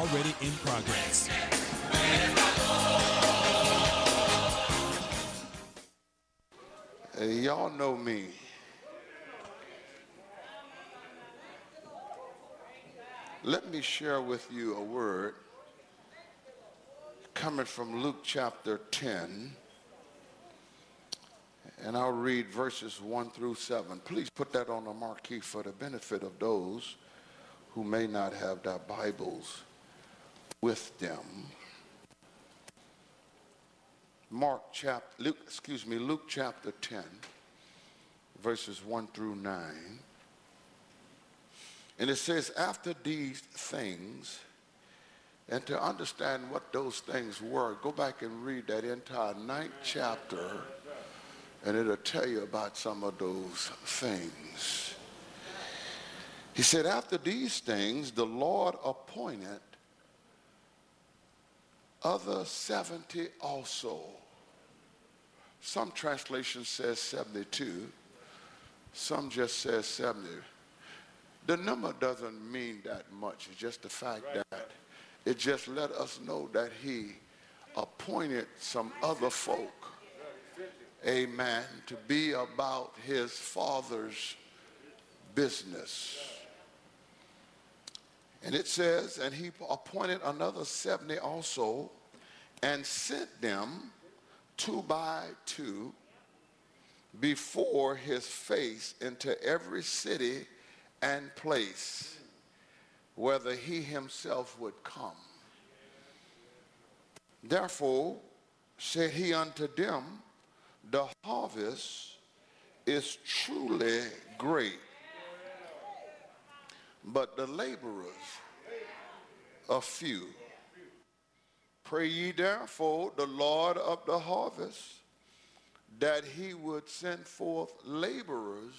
already in progress. Y'all know me. Let me share with you a word coming from Luke chapter 10, and I'll read verses 1 through 7. Please put that on the marquee for the benefit of those who may not have their Bibles with them. Luke chapter 10, verses 1 through 9. And it says, after these things, and to understand what those things were, go back and read that entire 9th chapter, and it'll tell you about some of those things. He said, after these things, the Lord appointed other 70 also. Some translation says 72. Some just says 70. The number doesn't mean that much. It's just the fact that it just let us know that he appointed some other folk, amen, to be about his Father's business. And it says, and he appointed another 70 also, and sent them 2 by 2 before his face into every city and place whether he himself would come. Therefore said he unto them, the harvest is truly great, but the laborers are few. Pray ye therefore the Lord of the harvest that he would send forth laborers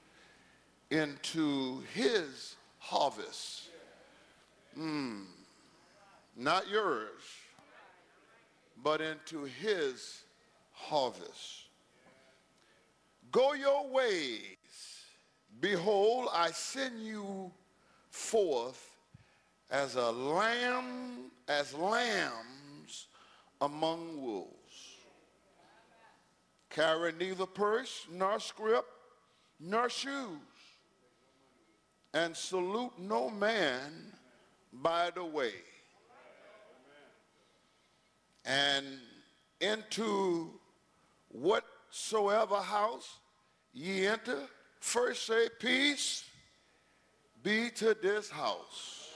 into his harvest. Not yours, but into his harvest. Go your ways. Behold, I send you forth as lambs among wolves. Carry neither purse, nor scrip, nor shoes, and salute no man by the way. And into whatsoever house ye enter, first say, peace be to this house.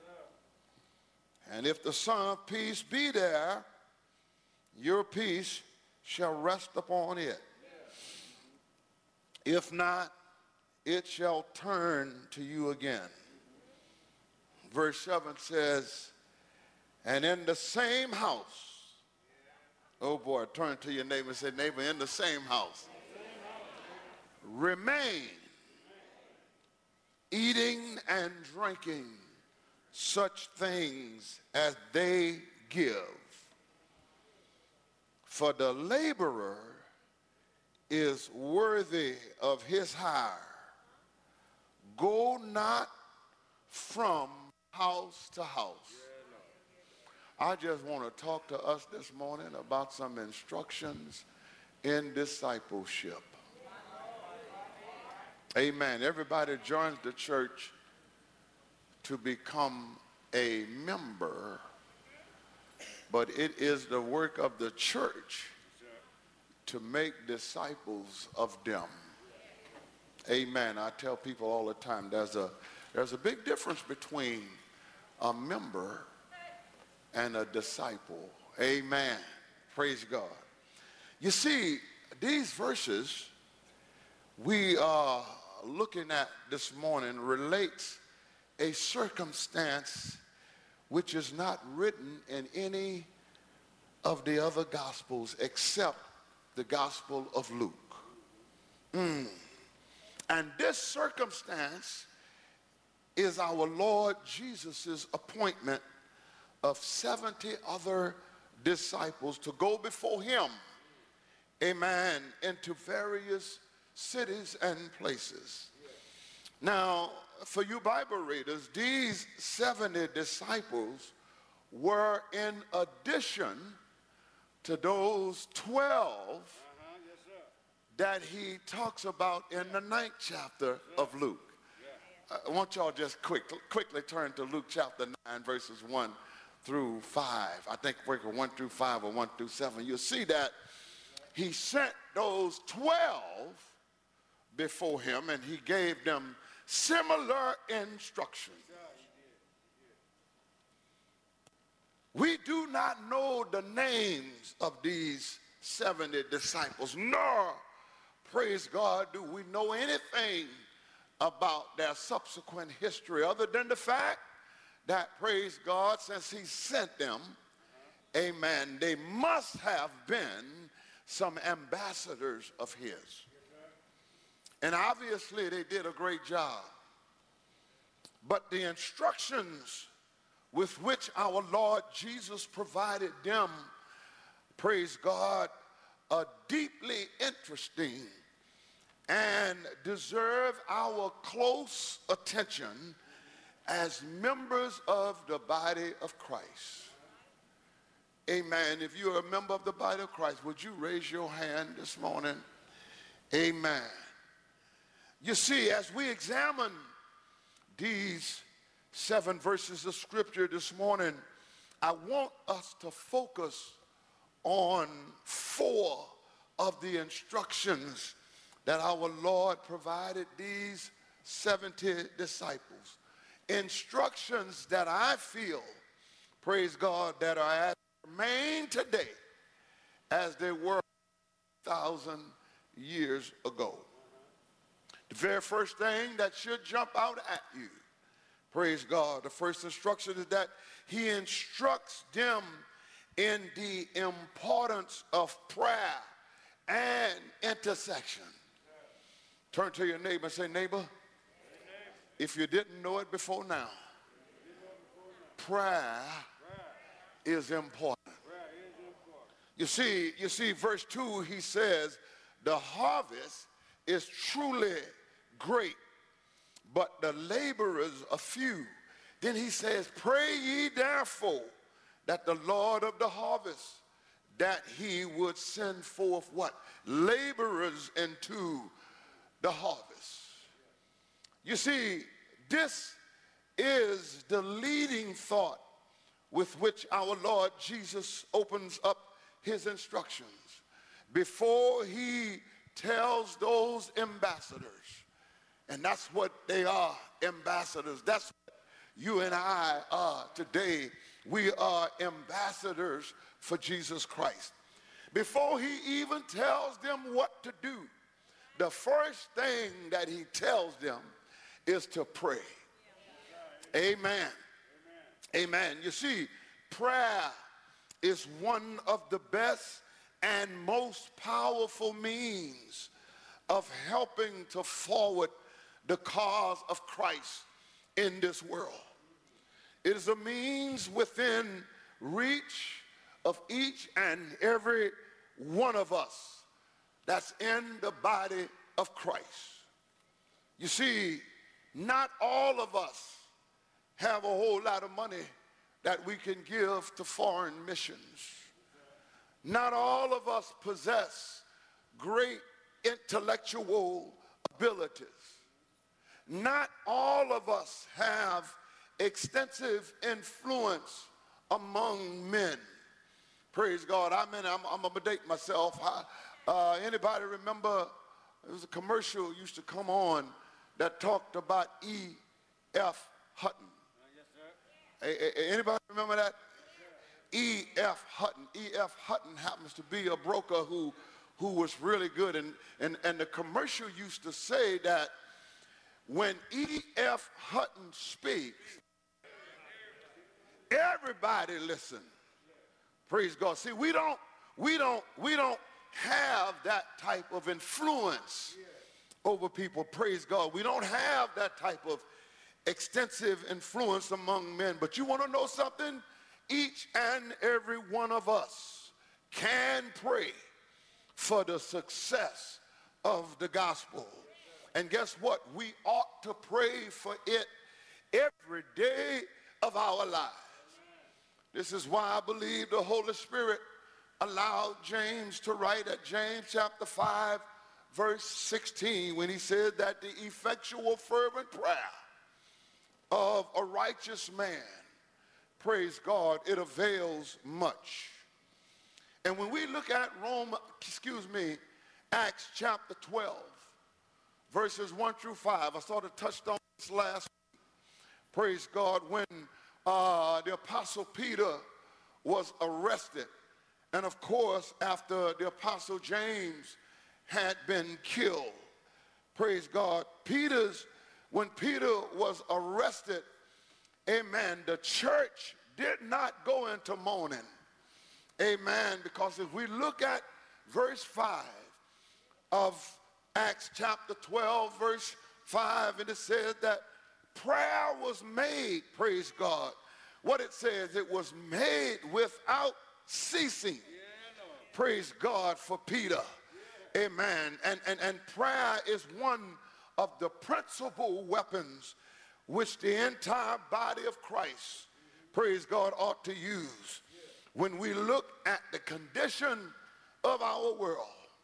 And if the Son of Peace be there, your peace shall rest upon it. If not, it shall turn to you again. Verse 7 says, and in the same house, oh boy, turn to your neighbor and say, neighbor, in the same house, remain, eating and drinking such things as they give. For the laborer is worthy of his hire. Go not from house to house. I just want to talk to us this morning about some instructions in discipleship. Amen. Everybody joins the church to become a member, but it is the work of the church to make disciples of them. Amen. I tell people all the time, there's a big difference between a member and a disciple. Amen. Praise God. You see, these verses we are looking at this morning relates a circumstance which is not written in any of the other gospels except the gospel of Luke. And this circumstance is our Lord Jesus' appointment of 70 other disciples to go before him, amen, into various cities and places. Now, for you Bible readers, these 70 disciples were in addition to those 12 that he talks about in the 9th chapter of Luke. I want y'all just quickly turn to Luke chapter 9, verses 1 through 5. I think 1 through 5 or 1 through 7. You'll see that he sent those 12 before him and he gave them similar instructions. We do not know the names of these 70 disciples, nor, praise God, do we know anything about their subsequent history other than the fact that, praise God, since he sent them, amen, they must have been some ambassadors of his. And obviously they did a great job. But the instructions with which our Lord Jesus provided them, praise God, are deeply interesting and deserve our close attention as members of the body of Christ. Amen. If you're a member of the body of Christ, would you raise your hand this morning? Amen. You see, as we examine these 7 verses of scripture this morning, I want us to focus on 4 of the instructions that our Lord provided these 70 disciples. Instructions that I feel, praise God, that are as remain today as they were 1,000 years ago. The very first thing that should jump out at you, praise God, the first instruction is that he instructs them in the importance of prayer and intercession. Turn to your neighbor and say, neighbor, if you didn't know it before now, prayer is important. You see, verse 2, he says, the harvest is truly great, but the laborers are few. Then he says, pray ye therefore that the Lord of the harvest, that he would send forth what? Laborers into the harvest. You see, this is the leading thought with which our Lord Jesus opens up his instructions before he tells those ambassadors, and that's what they are, ambassadors. That's what you and I are today. We are ambassadors for Jesus Christ. Before he even tells them what to do, the first thing that he tells them is to pray. Amen. Amen. You see, prayer is one of the best and most powerful means of helping to forward the cause of Christ in this world. It is a means within reach of each and every one of us that's in the body of Christ. You see, not all of us have a whole lot of money that we can give to foreign missions. Not all of us possess great intellectual abilities. Not all of us have extensive influence among men. Praise God. I'm going to date myself. Anybody remember there was a commercial used to come on that talked about E.F. Hutton? Yes, sir. Anybody remember that? E.F. Hutton. E.F. Hutton happens to be a broker who was really good. And the commercial used to say that when E.F. Hutton speaks, everybody listen. Praise God. See, we don't have that type of influence over people. Praise God. We don't have that type of extensive influence among men. But you want to know something? Each and every one of us can pray for the success of the gospel. And guess what? We ought to pray for it every day of our lives. This is why I believe the Holy Spirit allowed James to write at James chapter 5, verse 16, when he said that the effectual fervent prayer of a righteous man, praise God, it avails much. And when we look at Acts chapter 12, verses 1 through 5, I sort of touched on this last week. Praise God, when the Apostle Peter was arrested. And of course, after the Apostle James had been killed, praise God, when Peter was arrested, amen, the church did not go into mourning. Amen, because if we look at verse 5 of Acts chapter 12, verse 5, and it says that prayer was made, praise God. What it says, it was made without ceasing. Praise God for Peter. Amen. And prayer is one of the principal weapons which the entire body of Christ, praise God, ought to use when we look at the condition of our world.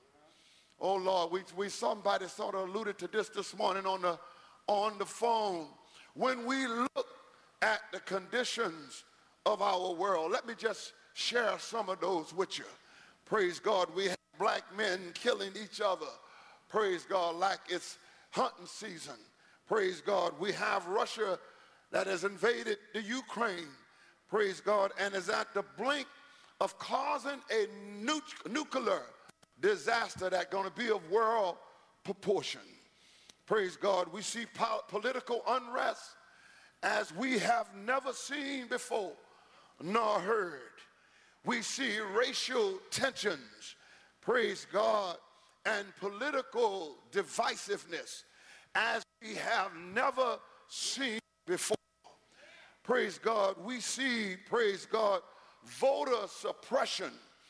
Oh Lord, somebody sort of alluded to this morning on the phone. When we look at the conditions of our world, let me just share some of those with you. Praise God, we have black men killing each other. Praise God, like it's hunting season. Praise God, we have Russia that has invaded the Ukraine. Praise God, and is at the brink of causing a nuclear disaster that's going to be of world proportion. Praise God, we see political unrest as we have never seen before nor heard. We see racial tensions, praise God, and political divisiveness as we have never seen before. Praise God, we see, praise God, voter suppression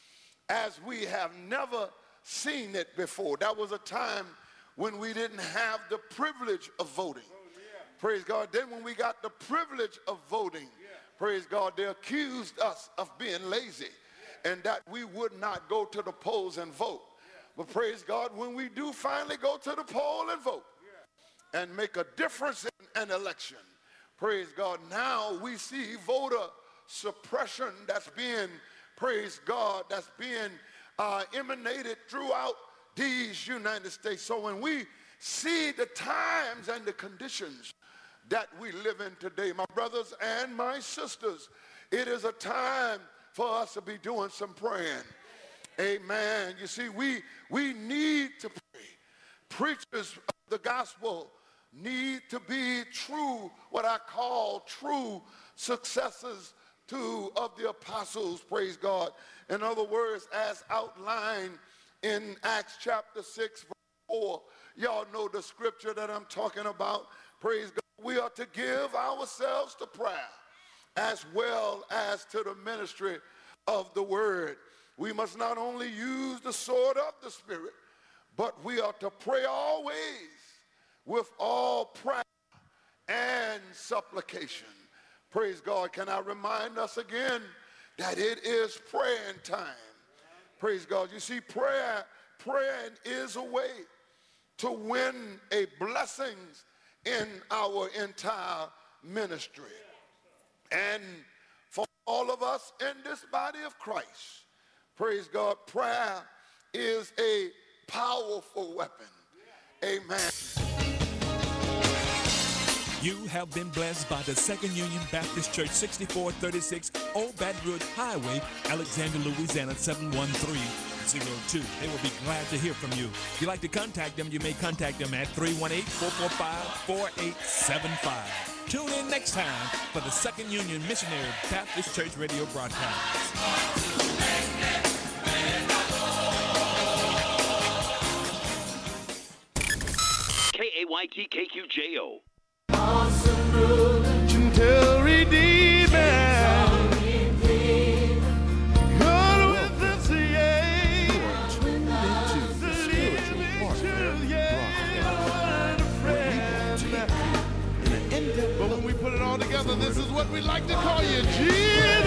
as we have never seen it before. That was a time when we didn't have the privilege of voting. Praise God. Then when we got the privilege of voting, praise God, they accused us of being lazy and that we would not go to the polls and vote. But praise God, when we do finally go to the poll and vote and make a difference in an election, praise God, now we see voter suppression that's being, praise God, that's being emanated throughout these United States. So when we see the times and the conditions that we live in today, my brothers and my sisters, it is a time for us to be doing some praying. Amen. You see, we need to pray. Preachers of the gospel need to be true, what I call true successors of the apostles, praise God. In other words, as outlined in Acts chapter 6, verse 4, y'all know the scripture that I'm talking about, praise God. We are to give ourselves to prayer as well as to the ministry of the word. We must not only use the sword of the Spirit, but we are to pray always with all prayer and supplication. Praise God. Can I remind us again that it is praying time? Praise God. You see, praying is a way to win a blessings in our entire ministry. And for all of us in this body of Christ, praise God, prayer is a powerful weapon. Amen. You have been blessed by the Second Union Baptist Church, 6436 Old Baton Rouge Highway, Alexandria, Louisiana, 71302. They will be glad to hear from you. If you'd like to contact them, you may contact them at 318-445-4875. Tune in next time for the Second Union Missionary Baptist Church radio broadcast. KAYT KQJO. Awesome ruler, gentle redeemer.